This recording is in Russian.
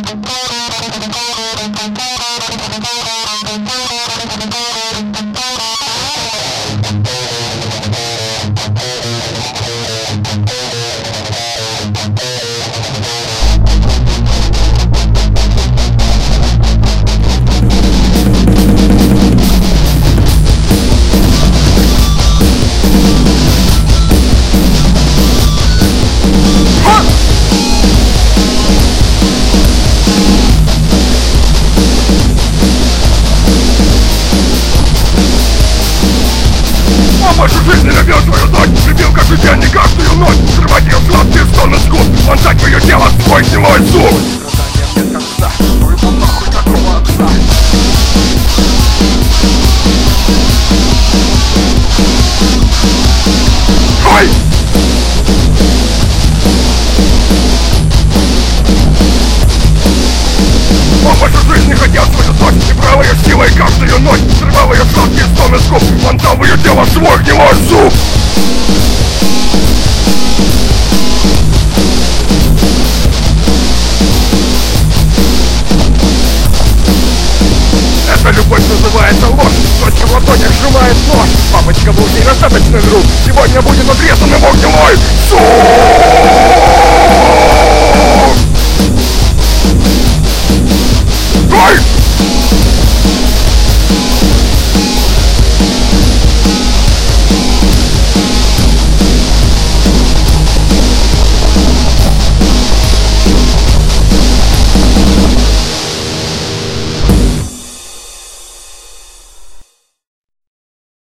Вашу жизнь любил твою дочь, любил каждый день и каждую ночь. Срывать ее сладкие стоны с губ, вонзать в ее тело свой гнилой зуб. Страдания нет конца, ну его нахуй такого отца. Ой! Он вашу жизнь не хотел свою дочь, и брал ее силой каждую ночь. Срывал ее сладкие стоны с губ, вонзал в ее тело свой гнилой зуб. Эта любовь называется ложь, дочка в ладонях сжимает нож. Папочка был недостаточный друг, сегодня будет отрезан его гнилой